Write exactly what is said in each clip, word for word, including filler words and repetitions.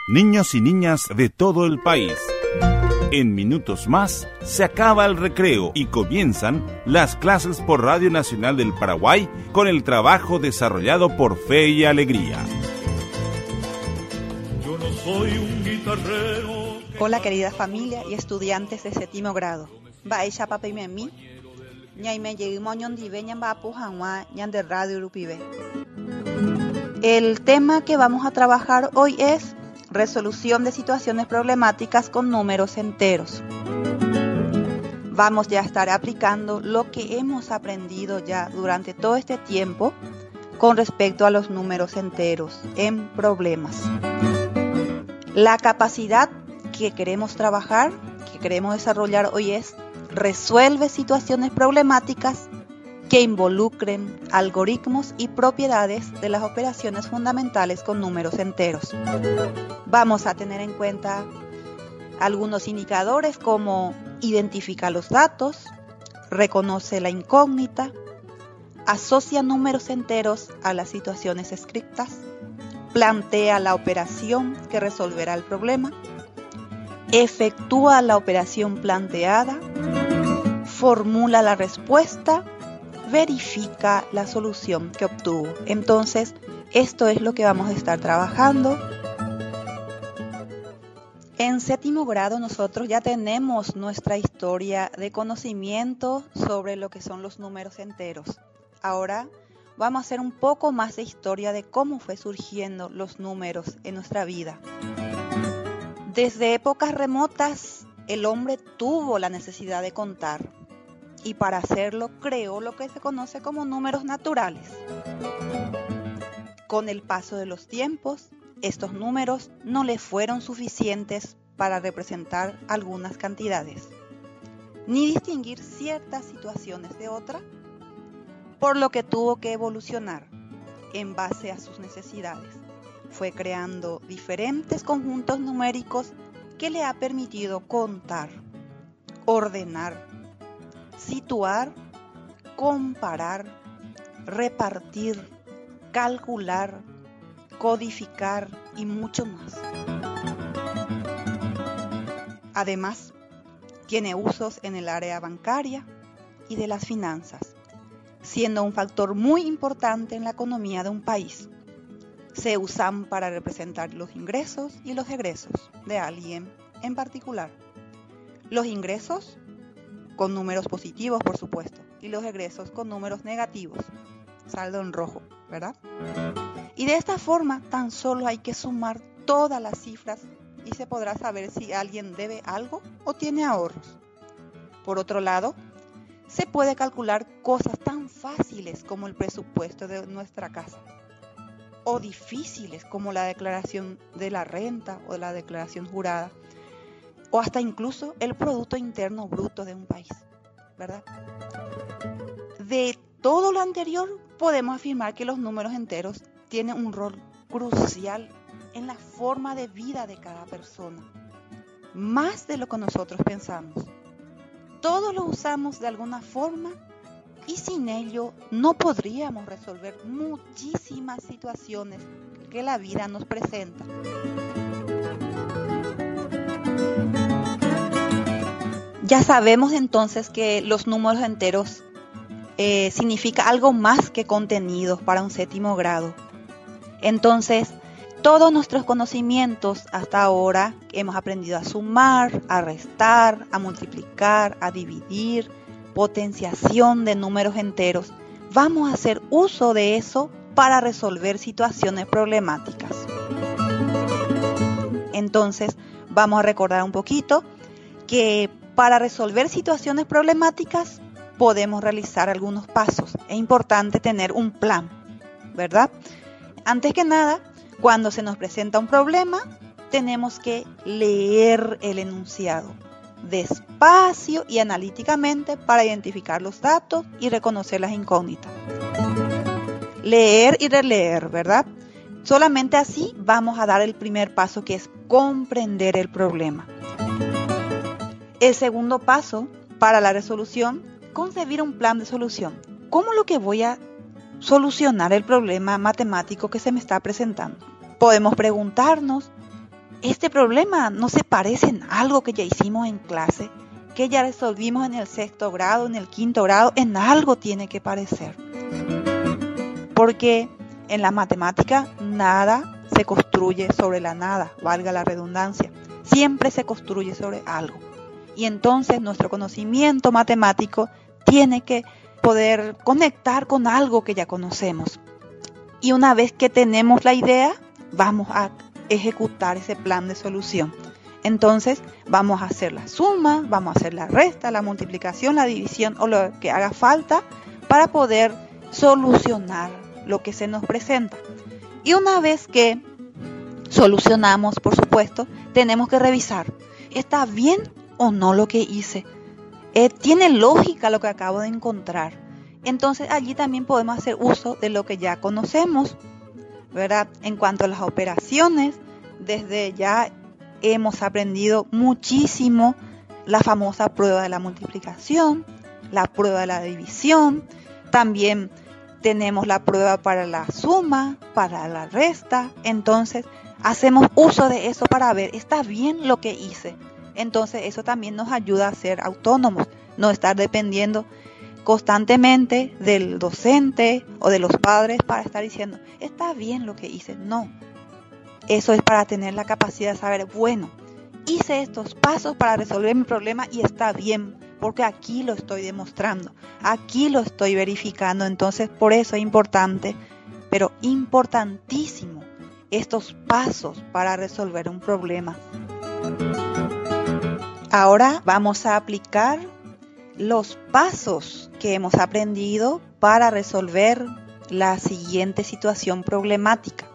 niños y niñas de todo el país. En minutos más se acaba el recreo y comienzan las clases por Radio Nacional del Paraguay con el trabajo desarrollado por Fe y Alegría. Yo no soy un guitarrero. Hola querida familia y estudiantes de séptimo grado. Baisha papa y memi. Ñaime lleguimo ñondive ñambapu janwa ñande radio urupibe. El tema que vamos a trabajar hoy es resolución de situaciones problemáticas con números enteros. Vamos ya a estar aplicando lo que hemos aprendido ya durante todo este tiempo con respecto a los números enteros en problemas. La capacidad que queremos trabajar, que queremos desarrollar hoy es resuelve situaciones problemáticas que involucren algoritmos y propiedades de las operaciones fundamentales con números enteros. Vamos a tener en cuenta algunos indicadores como identifica los datos, reconoce la incógnita, asocia números enteros a las situaciones estrictas, plantea la operación que resolverá el problema, efectúa la operación planteada, formula la respuesta, verifica la solución que obtuvo. Entonces, esto es lo que vamos a estar trabajando. En séptimo grado nosotros ya tenemos nuestra historia de conocimiento sobre lo que son los números enteros. Ahora vamos a hacer un poco más de historia de cómo fue surgiendo los números en nuestra vida. Desde épocas remotas, el hombre tuvo la necesidad de contar. Y para hacerlo creó lo que se conoce como números naturales. Con el paso de los tiempos, estos números no le fueron suficientes para representar algunas cantidades, ni distinguir ciertas situaciones de otras, por lo que tuvo que evolucionar en base a sus necesidades. Fue creando diferentes conjuntos numéricos que le ha permitido contar, ordenar, situar, comparar, repartir, calcular, codificar y mucho más. Además, tiene usos en el área bancaria y de las finanzas, siendo un factor muy importante en la economía de un país. Se usan para representar los ingresos y los egresos de alguien en particular. Los ingresos con números positivos, por supuesto, y los egresos con números negativos, saldo en rojo, ¿verdad? Y de esta forma, tan solo hay que sumar todas las cifras y se podrá saber si alguien debe algo o tiene ahorros. Por otro lado, se puede calcular cosas tan fáciles como el presupuesto de nuestra casa, o difíciles como la declaración de la renta o la declaración jurada, o hasta incluso el Producto Interno Bruto de un país, ¿verdad? De todo lo anterior, podemos afirmar que los números enteros tienen un rol crucial en la forma de vida de cada persona, más de lo que nosotros pensamos. Todos lo usamos de alguna forma y sin ello no podríamos resolver muchísimas situaciones que la vida nos presenta. Ya sabemos entonces que los números enteros eh, significa algo más que contenidos para un séptimo grado. Entonces, todos nuestros conocimientos hasta ahora hemos aprendido a sumar, a restar, a multiplicar, a dividir, potenciación de números enteros. Vamos a hacer uso de eso para resolver situaciones problemáticas. Entonces, vamos a recordar un poquito que para resolver situaciones problemáticas podemos realizar algunos pasos. Es importante tener un plan, ¿verdad? Antes que nada, cuando se nos presenta un problema, tenemos que leer el enunciado despacio y analíticamente para identificar los datos y reconocer las incógnitas. Leer y releer, ¿verdad? Solamente así vamos a dar el primer paso, que es comprender el problema. El segundo paso para la resolución, concebir un plan de solución. ¿Cómo lo que voy a solucionar el problema matemático que se me está presentando? Podemos preguntarnos este problema no se parece en algo que ya hicimos en clase, que ya resolvimos en el sexto grado, en el quinto grado, en algo tiene que parecer. Porque en la matemática nada se construye sobre la nada, valga la redundancia. Siempre se construye sobre algo. Y entonces nuestro conocimiento matemático tiene que poder conectar con algo que ya conocemos. Y una vez que tenemos la idea, vamos a ejecutar ese plan de solución. Entonces vamos a hacer la suma, vamos a hacer la resta, la multiplicación, la división o lo que haga falta para poder solucionar lo que se nos presenta. Y una vez que solucionamos, por supuesto, tenemos que revisar, ¿está bien o no lo que hice? Eh, ¿Tiene lógica lo que acabo de encontrar? Entonces allí también podemos hacer uso de lo que ya conocemos, ¿verdad? En cuanto a las operaciones, desde ya hemos aprendido muchísimo la famosa prueba de la multiplicación, la prueba de la división, también tenemos la prueba para la suma, para la resta. Entonces hacemos uso de eso para ver, ¿está bien lo que hice? Entonces eso también nos ayuda a ser autónomos, no estar dependiendo constantemente del docente o de los padres para estar diciendo, ¿está bien lo que hice? No. Eso es para tener la capacidad de saber, bueno, hice estos pasos para resolver mi problema y está bien, porque aquí lo estoy demostrando, aquí lo estoy verificando. Entonces, por eso es importante, pero importantísimo, estos pasos para resolver un problema. Ahora vamos a aplicar los pasos que hemos aprendido para resolver la siguiente situación problemática.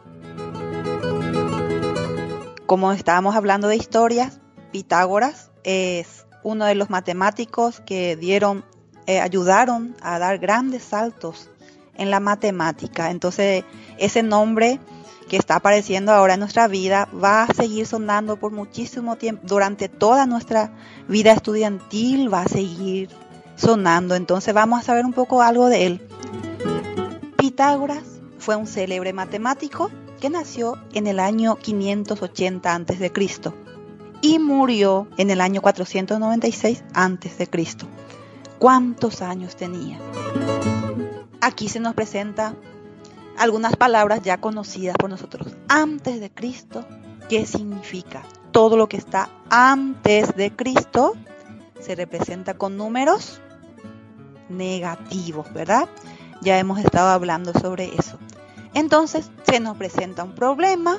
Como estábamos hablando de historias, Pitágoras es uno de los matemáticos que dieron, eh, ayudaron a dar grandes saltos en la matemática. Entonces, ese nombre que está apareciendo ahora en nuestra vida va a seguir sonando por muchísimo tiempo. Durante toda nuestra vida estudiantil va a seguir sonando. Entonces, vamos a saber un poco algo de él. Pitágoras fue un célebre matemático que nació en el año quinientos ochenta antes de Cristo y murió en el año cuatrocientos noventa y seis antes de Cristo. ¿Cuántos años tenía? Aquí se nos presenta algunas palabras ya conocidas por nosotros. Antes de Cristo, ¿qué significa? Todo lo que está antes de Cristo se representa con números negativos, ¿verdad? Ya hemos estado hablando sobre eso. Entonces, se nos presenta un problema.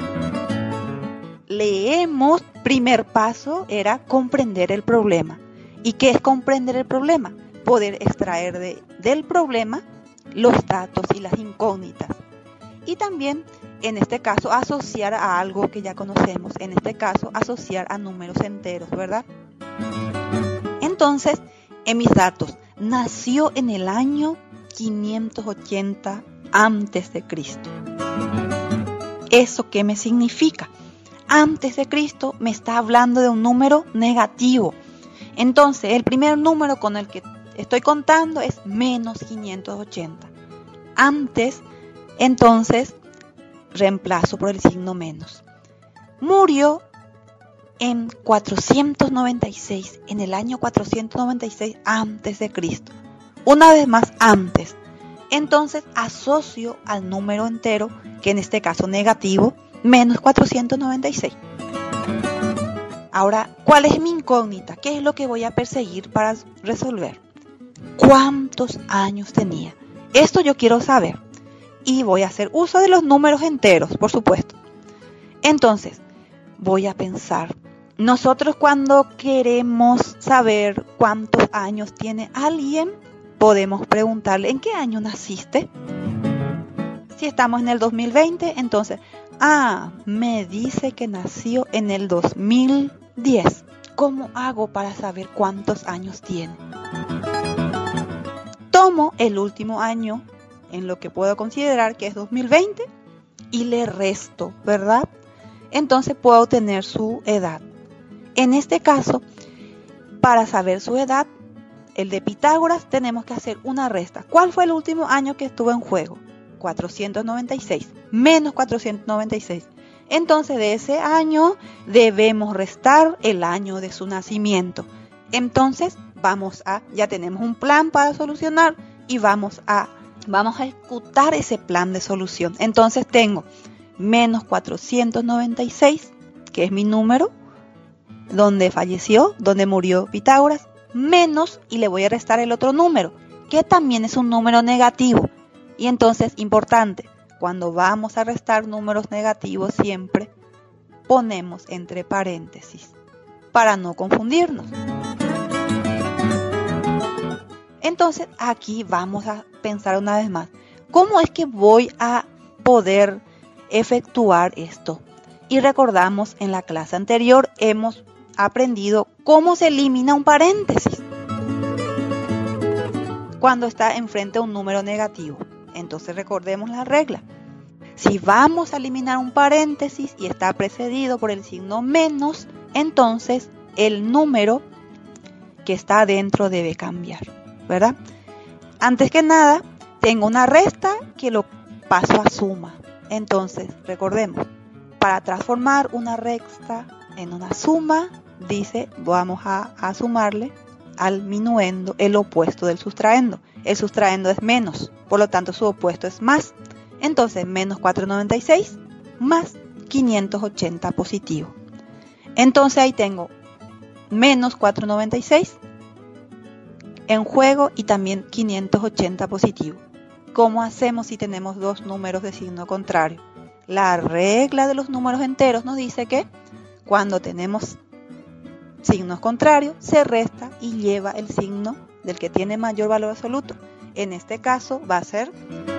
Leemos, primer paso era comprender el problema. ¿Y qué es comprender el problema? Poder extraer de, del problema los datos y las incógnitas. Y también, en este caso, asociar a algo que ya conocemos. En este caso, asociar a números enteros, ¿verdad? Entonces, en mis datos, nació en el año quinientos ochenta antes de Cristo. ¿Eso qué me significa? Antes de Cristo me está hablando de un número negativo. Entonces, el primer número con el que estoy contando es menos quinientos ochenta. Antes, entonces, reemplazo por el signo menos. Murió en cuatrocientos noventa y seis, en el año cuatrocientos noventa y seis antes de Cristo. Una vez más, antes. Entonces asocio al número entero, que en este caso negativo, menos cuatrocientos noventa y seis. Ahora, ¿cuál es mi incógnita? ¿Qué es lo que voy a perseguir para resolver? ¿Cuántos años tenía? Esto yo quiero saber. Y voy a hacer uso de los números enteros, por supuesto. Entonces, voy a pensar. Nosotros cuando queremos saber cuántos años tiene alguien, podemos preguntarle, ¿en qué año naciste? Si estamos en el dos mil veinte, entonces, ah, me dice que nació en el dos mil diez. ¿Cómo hago para saber cuántos años tiene? Tomo el último año en lo que puedo considerar que es dos mil veinte y le resto, ¿verdad? Entonces puedo tener su edad. En este caso, para saber su edad, el de Pitágoras, tenemos que hacer una resta. ¿Cuál fue el último año que estuvo en juego? cuatrocientos noventa y seis, menos cuatrocientos noventa y seis. Entonces de ese año debemos restar el año de su nacimiento. Entonces vamos a, ya tenemos un plan para solucionar y vamos a, vamos a ejecutar ese plan de solución. Entonces tengo menos cuatrocientos noventa y seis, que es mi número, donde falleció, donde murió Pitágoras, menos, y le voy a restar el otro número, que también es un número negativo. Y entonces, importante, cuando vamos a restar números negativos siempre ponemos entre paréntesis para no confundirnos. Entonces aquí vamos a pensar una vez más, ¿cómo es que voy a poder efectuar esto? Y recordamos, en la clase anterior hemos aprendido cómo se elimina un paréntesis cuando está enfrente a un número negativo. Entonces recordemos la regla. Si vamos a eliminar un paréntesis y está precedido por el signo menos, entonces el número que está adentro debe cambiar, ¿verdad? Antes que nada, tengo una resta que lo paso a suma. Entonces, recordemos, para transformar una resta en una suma, dice, vamos a, a sumarle al minuendo el opuesto del sustraendo. El sustraendo es menos, por lo tanto su opuesto es más. Entonces, menos cuatrocientos noventa y seis más quinientos ochenta positivo. Entonces ahí tengo menos cuatrocientos noventa y seis en juego y también quinientos ochenta positivo. ¿Cómo hacemos si tenemos dos números de signo contrario? La regla de los números enteros nos dice que cuando tenemos signos contrarios, se resta y lleva el signo del que tiene mayor valor absoluto. En este caso va a ser,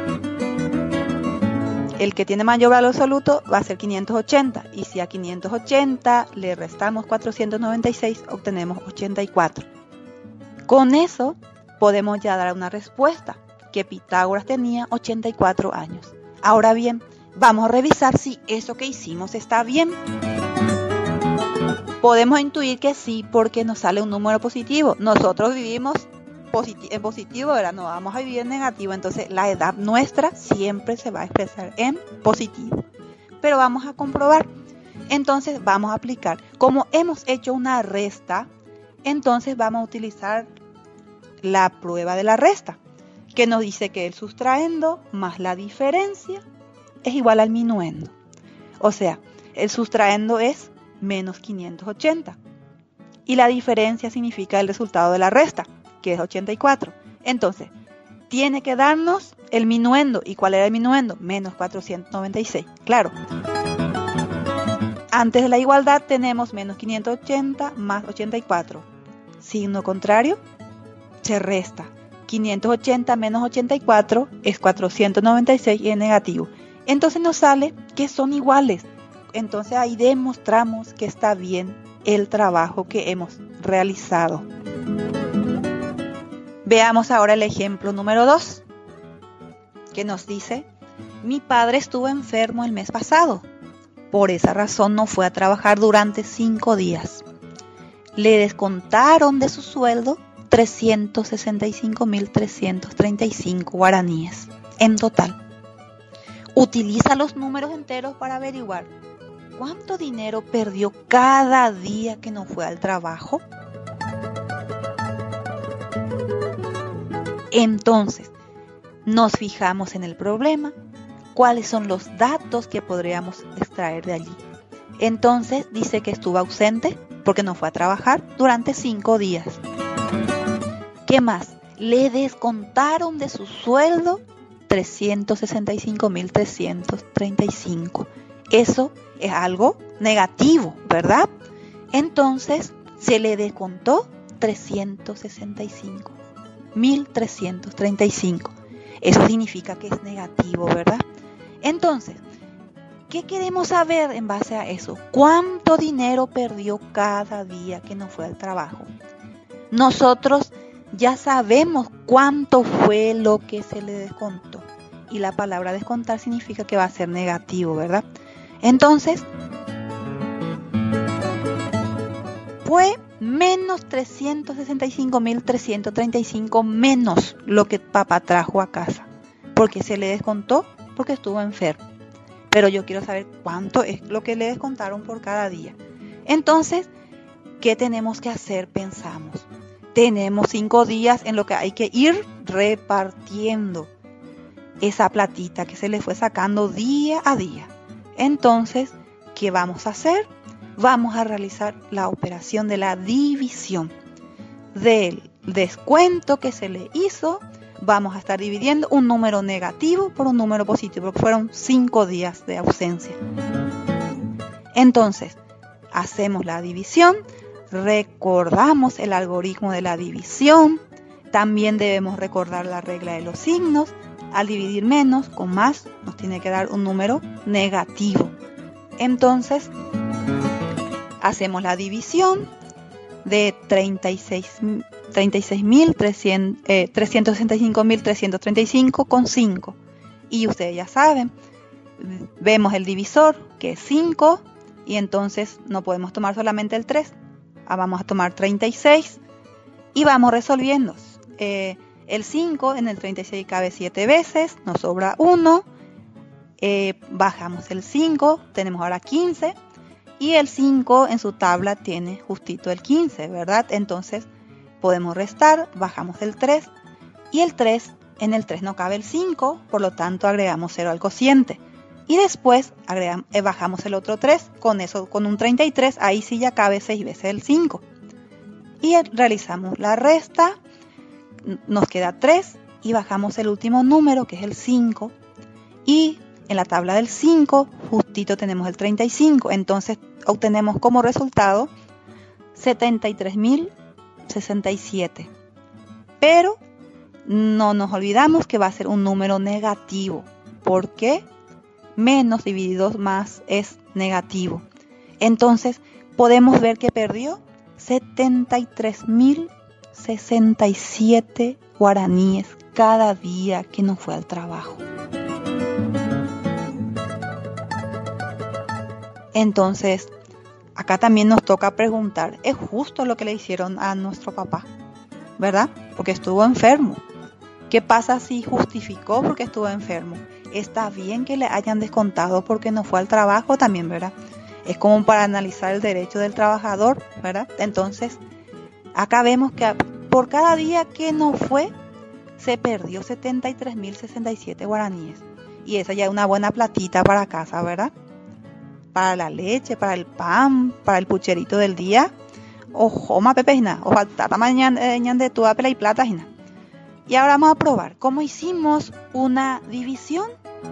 el que tiene mayor valor absoluto va a ser quinientos ochenta. Y si a quinientos ochenta le restamos cuatrocientos noventa y seis, obtenemos ochenta y cuatro. Con eso podemos ya dar una respuesta, que Pitágoras tenía ochenta y cuatro años. Ahora bien, vamos a revisar si eso que hicimos está bien. Podemos intuir que sí, porque nos sale un número positivo. Nosotros vivimos posit- en positivo, ¿verdad? No vamos a vivir en negativo. Entonces la edad nuestra siempre se va a expresar en positivo. Pero vamos a comprobar. Entonces vamos a aplicar. Como hemos hecho una resta, entonces vamos a utilizar la prueba de la resta, que nos dice que el sustraendo más la diferencia es igual al minuendo. O sea, el sustraendo es menos quinientos ochenta y la diferencia significa el resultado de la resta, que es ochenta y cuatro. Entonces, tiene que darnos el minuendo. ¿Y cuál era el minuendo? Menos cuatrocientos noventa y seis. Claro. Antes de la igualdad tenemos menos quinientos ochenta más ochenta y cuatro. Signo contrario, se resta. quinientos ochenta menos ochenta y cuatro es cuatrocientos noventa y seis y es negativo. Entonces nos sale que son iguales. Entonces ahí demostramos que está bien el trabajo que hemos realizado. Veamos ahora el ejemplo número dos, que nos dice: mi padre estuvo enfermo el mes pasado. Por esa razón no fue a trabajar durante cinco días. Le descontaron de su sueldo trescientos sesenta y cinco mil trescientos treinta y cinco guaraníes en total. Utiliza los números enteros para averiguar cuánto dinero perdió cada día que no fue al trabajo. Entonces, nos fijamos en el problema, cuáles son los datos que podríamos extraer de allí. Entonces, dice que estuvo ausente porque no fue a trabajar durante cinco días. ¿Qué más? Le descontaron de su sueldo trescientos sesenta y cinco mil trescientos treinta y cinco. Eso es algo negativo, ¿verdad? Entonces, se le descontó trescientos sesenta y cinco mil trescientos treinta y cinco. Eso significa que es negativo, ¿verdad? Entonces, ¿qué queremos saber en base a eso? ¿Cuánto dinero perdió cada día que no fue al trabajo? Nosotros ya sabemos cuánto fue lo que se le descontó. Y la palabra descontar significa que va a ser negativo, ¿verdad? Entonces, fue menos trescientos sesenta y cinco mil trescientos treinta y cinco menos lo que papá trajo a casa. Porque se le descontó porque estuvo enfermo. pero yo quiero saber cuánto es lo que le descontaron por cada día. Entonces, ¿qué tenemos que hacer? Pensamos. Tenemos cinco días en lo que hay que ir repartiendo esa platita que se le fue sacando día a día. Entonces, ¿qué vamos a hacer? Vamos a realizar la operación de la división. Del descuento que se le hizo, vamos a estar dividiendo un número negativo por un número positivo, porque fueron cinco días de ausencia. Entonces, hacemos la división, recordamos el algoritmo de la división, también debemos recordar la regla de los signos. Al dividir menos con más, nos tiene que dar un número negativo. Entonces, hacemos la división de treinta y seis mil trescientos sesenta y cinco mil trescientos treinta y cinco con cinco. Y ustedes ya saben, vemos el divisor, que es cinco, y entonces no podemos tomar solamente el tres. Ah, vamos a tomar treinta y seis y vamos resolviendo. Eh, el cinco en el treinta y seis cabe siete veces, nos sobra uno. Eh, bajamos el cinco, tenemos ahora quince. Y el cinco en su tabla tiene justito el quince, ¿verdad? Entonces podemos restar, bajamos el tres. Y el tres, en el tres no cabe el cinco, por lo tanto agregamos cero al cociente. Y después agregamos, eh, bajamos el otro tres, con eso, con un treinta y tres, ahí sí ya cabe seis veces el cinco. Y realizamos la resta, nos queda tres y bajamos el último número, que es el cinco. Y en la tabla del cinco, justito tenemos el treinta y cinco, entonces obtenemos como resultado setenta y tres mil sesenta y siete. Pero no nos olvidamos que va a ser un número negativo, porque menos dividido más es negativo. Entonces podemos ver que perdió setenta y tres mil sesenta y siete guaraníes cada día que no fue al trabajo. Entonces, acá también nos toca preguntar, ¿es justo lo que le hicieron a nuestro papá? ¿Verdad? Porque estuvo enfermo. ¿Qué pasa si justificó porque estuvo enfermo? Está bien que le hayan descontado porque no fue al trabajo también, ¿verdad? Es como para analizar el derecho del trabajador, ¿verdad? Entonces, acá vemos que por cada día que no fue, se perdió setenta y tres mil sesenta y siete guaraníes. Y esa ya es una buena platita para casa, ¿verdad? Para la leche, para el pan, para el pucherito del día. Ojo, ma pepejina, o falta mañana de tu apela y plata. Y ahora vamos a probar cómo hicimos una división.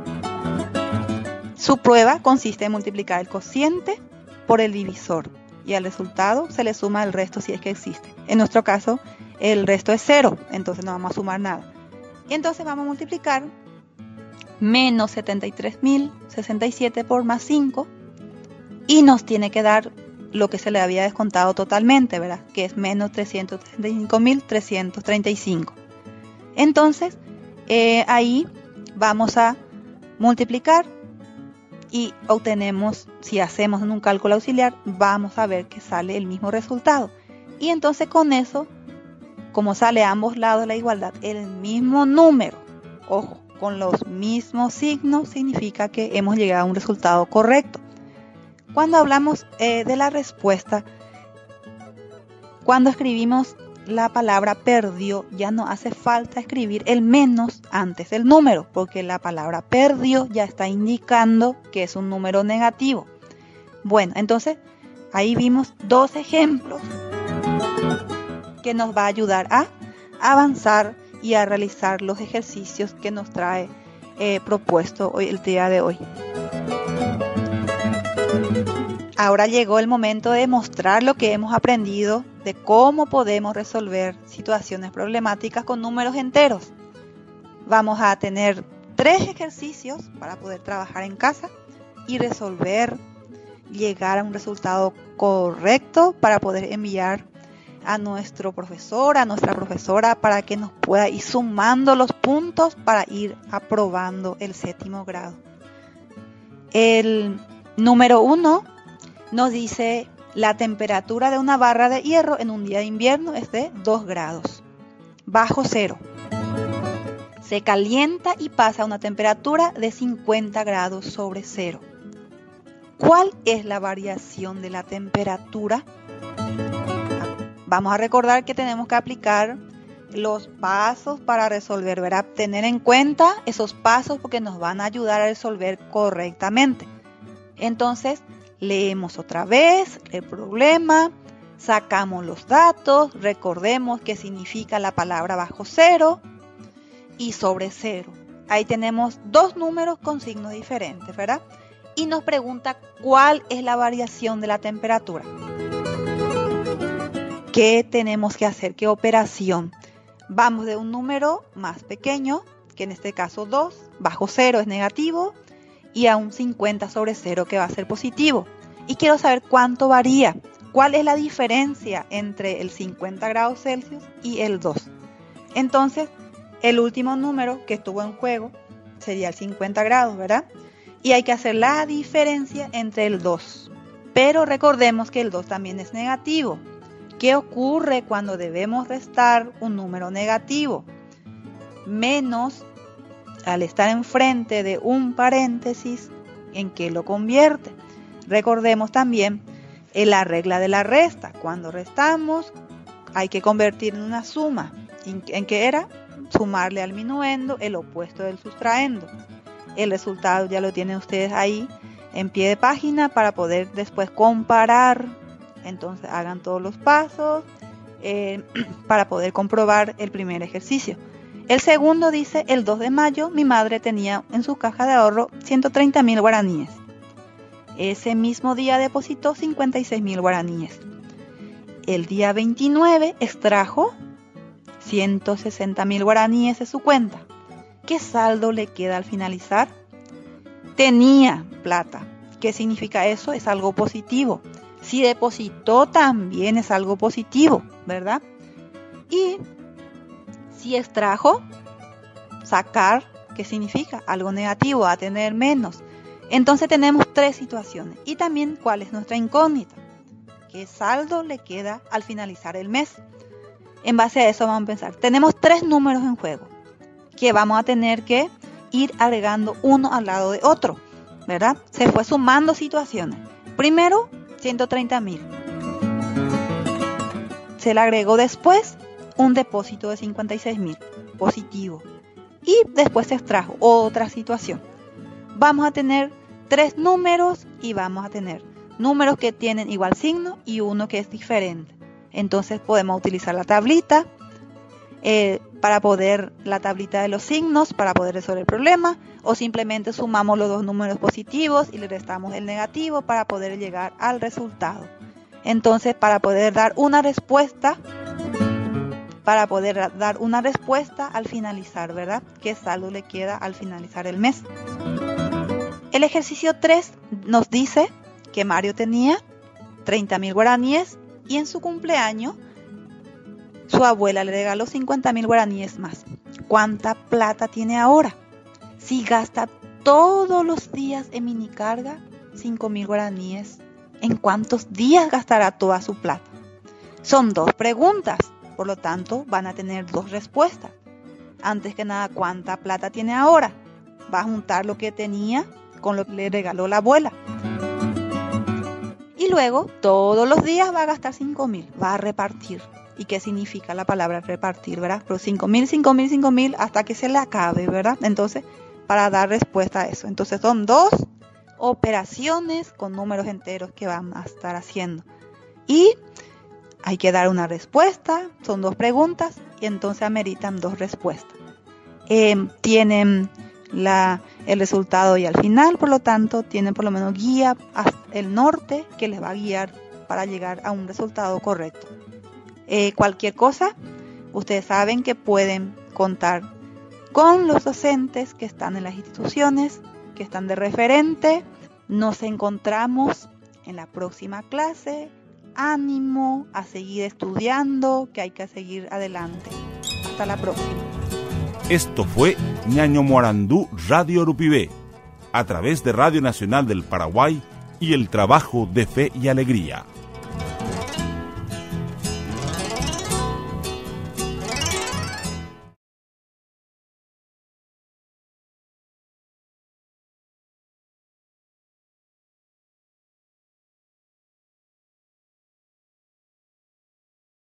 Su prueba consiste en multiplicar el cociente por el divisor y al resultado se le suma el resto si es que existe. En nuestro caso, el resto es cero, entonces no vamos a sumar nada. Y entonces vamos a multiplicar menos setenta y tres mil sesenta y siete por más cinco y nos tiene que dar lo que se le había descontado totalmente, ¿verdad? Que es menos trescientos treinta y cinco mil trescientos treinta y cinco. Entonces, eh, ahí vamos a multiplicar y obtenemos, si hacemos un cálculo auxiliar, vamos a ver que sale el mismo resultado. Y entonces con eso, como sale a ambos lados de la igualdad el mismo número, ojo, con los mismos signos, significa que hemos llegado a un resultado correcto. Cuando hablamos eh, de la respuesta, cuando escribimos la palabra perdió, ya no hace falta escribir el menos antes del número, porque la palabra perdió ya está indicando que es un número negativo. Bueno, entonces ahí vimos dos ejemplos que nos va a ayudar a avanzar y a realizar los ejercicios que nos trae eh, propuesto hoy, el día de hoy. Ahora llegó el momento de mostrar lo que hemos aprendido de cómo podemos resolver situaciones problemáticas con números enteros. Vamos a tener tres ejercicios para poder trabajar en casa y resolver, llegar a un resultado correcto para poder enviar a nuestro profesor, a nuestra profesora, para que nos pueda ir sumando los puntos para ir aprobando el séptimo grado. El número uno nos dice la temperatura de una barra de hierro en un día de invierno es de dos grados, bajo cero. se calienta y pasa a una temperatura de cincuenta grados sobre cero. ¿Cuál es la variación de la temperatura? Vamos a recordar que tenemos que aplicar los pasos para resolver, ¿verdad? Tener en cuenta esos pasos porque nos van a ayudar a resolver correctamente. Entonces, leemos otra vez el problema, sacamos los datos, recordemos qué significa la palabra bajo cero y sobre cero. Ahí tenemos dos números con signos diferentes, ¿verdad? Y nos pregunta cuál es la variación de la temperatura. ¿Qué tenemos que hacer? ¿Qué operación? Vamos de un número más pequeño, que en este caso dos, bajo cero es negativo, y a un cincuenta sobre cero que va a ser positivo. Y quiero saber cuánto varía, cuál es la diferencia entre el cincuenta grados Celsius y el dos. Entonces, el último número que estuvo en juego sería el cincuenta grados, ¿verdad? Y hay que hacer la diferencia entre el dos. Pero recordemos que el dos también es negativo. ¿Qué ocurre cuando debemos restar un número negativo? Menos, al estar enfrente de un paréntesis, ¿en qué lo convierte? Recordemos también en la regla de la resta. Cuando restamos, hay que convertir en una suma. ¿En qué era? Sumarle al minuendo el opuesto del sustraendo. El resultado ya lo tienen ustedes ahí en pie de página para poder después comparar. Entonces hagan todos los pasos eh, para poder comprobar el primer ejercicio. El segundo dice, el dos de mayo mi madre tenía en su caja de ahorro ciento treinta mil guaraníes. Ese mismo día depositó cincuenta y seis mil guaraníes. El día veintinueve extrajo ciento sesenta mil guaraníes de su cuenta. ¿Qué saldo le queda al finalizar? Tenía plata. ¿Qué significa eso? Es algo positivo. Si depositó también es algo positivo, ¿verdad? Y si extrajo, sacar, ¿qué significa? Algo negativo, a tener menos. Entonces tenemos tres situaciones. Y también, ¿cuál es nuestra incógnita? ¿Qué saldo le queda al finalizar el mes? En base a eso vamos a pensar. Tenemos tres números en juego que vamos a tener que ir agregando uno al lado de otro, ¿verdad? Se fue sumando situaciones. Primero, ciento treinta mil. Se le agregó después un depósito de cincuenta y seis mil, positivo. Y después se extrajo otra situación. Vamos a tener tres números y vamos a tener números que tienen igual signo y uno que es diferente. Entonces podemos utilizar la tablita eh, para poder, la tablita de los signos para poder resolver el problema, o simplemente sumamos los dos números positivos y le restamos el negativo para poder llegar al resultado. Entonces, para poder dar una respuesta, para poder dar una respuesta al finalizar, ¿verdad? ¿Qué saldo le queda al finalizar el mes? El ejercicio tres nos dice que Mario tenía treinta mil guaraníes y en su cumpleaños su abuela le regaló cincuenta mil guaraníes más. ¿Cuánta plata tiene ahora? Si gasta todos los días en minicarga cinco mil guaraníes, ¿en cuántos días gastará toda su plata? Son dos preguntas, por lo tanto van a tener dos respuestas. Antes que nada, ¿cuánta plata tiene ahora? Va a juntar lo que tenía con lo que le regaló la abuela. Y luego, todos los días va a gastar cinco mil, va a repartir. ¿Y qué significa la palabra repartir, verdad? Pero cinco mil, cinco mil, cinco mil hasta que se le acabe, ¿verdad? Entonces, para dar respuesta a eso. Entonces, son dos operaciones con números enteros que van a estar haciendo. Y hay que dar una respuesta, son dos preguntas y entonces ameritan dos respuestas. Eh, tienen la, el resultado y al final, por lo tanto, tienen por lo menos guía hasta el norte que les va a guiar para llegar a un resultado correcto. Eh, cualquier cosa, ustedes saben que pueden contar con los docentes que están en las instituciones, que están de referente. Nos encontramos en la próxima clase. Ánimo a seguir estudiando, que hay que seguir adelante. Hasta la próxima. Esto fue Ñaño Morandú Radio Urupibé, a través de Radio Nacional del Paraguay y el trabajo de Fe y Alegría.